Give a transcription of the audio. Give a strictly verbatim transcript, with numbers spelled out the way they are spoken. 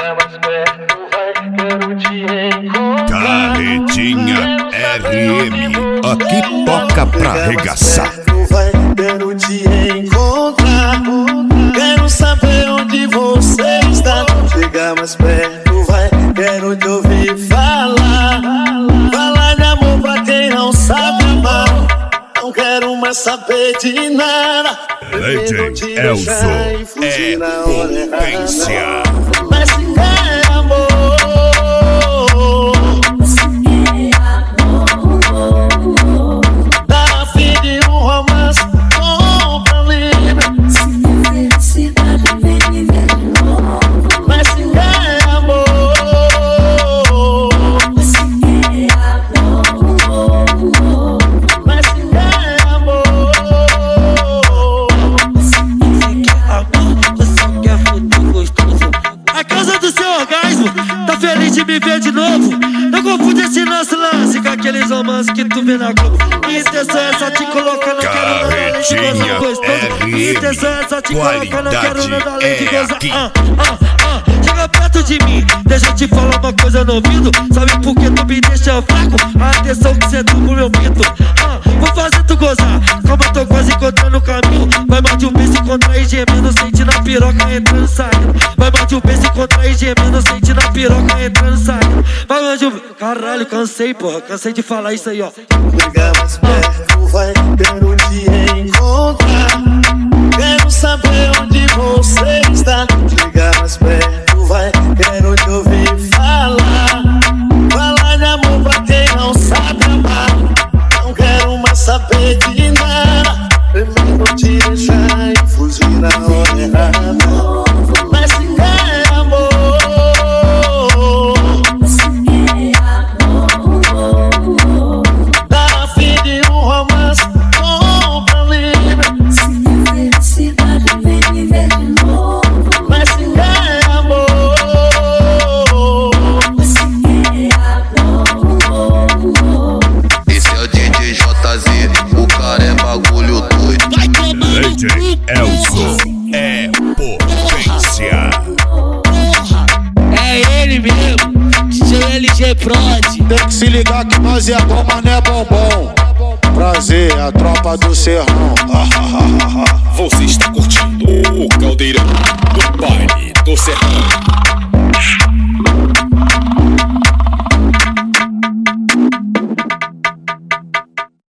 Chega mais perto, vai, quero te encontrar. Carretinha R M, aqui toca pra arregaçar. Vai, quero te encontrar. Quero saber onde você está. Chega mais perto, vai, quero te ouvir falar. Falar de amor pra quem não sabe amar. Não quero mais saber de nada. Legend Elzo é potência. Mas se quer amor, tá a fim de um romance, compra livre. Se minha felicidade vem me ver de novo. Mas se quer amor, Se quer amor, mas se quer amor, Você quer amor, você quer futuro gostoso. A causa do seu orgasmo, tá feliz de me ver de novo. Não confunde esse nosso lance com aqueles romances que tu vê na Globo. Minha intenção é só te colocar, não quero nada além de gozar gostoso. Minha intenção é só te colocar, não quero nada além de gozar. Ah, ah, ah. Chega perto de mim, deixa eu te falar uma coisa no ouvido. Sabe por que tu me deixa fraco? A atenção que cê deu pro meu pito. Ah, vou fazer tu gozar, como eu tô quase encontrando o caminho. Vai mais de um mês se contrair gemendo, sente na piroca entrando e saindo. Vai mais de um mês se contrair gemendo, sente na piroca entrando e saindo. Vai mais de um... Caralho, cansei, porra, cansei de falar isso aí, ó. chega mais perto, vai, quero te encontrar. Quero saber onde você está. Chega mais perto, vai, quero te ouvir falar. Falar de amor pra quem não sabe amar. Não quero mais saber de nada. Prefiro te deixar e fugir na hora errada. Mas se quer amor, tá a fim de um romance, compra livre. se minha felicidade vem me ver de novo. Mas se quer amor, Se quer amor, Esse é o D J J Z, o cara é bagulho doido. Legend Elzo é potência. É ele mesmo, D J L G Prod. Tem que se ligar que nós é bom, mas não é bombom. Prazer, a tropa do serrão. Você está curtindo o Caldeirão do Baile do Serrão.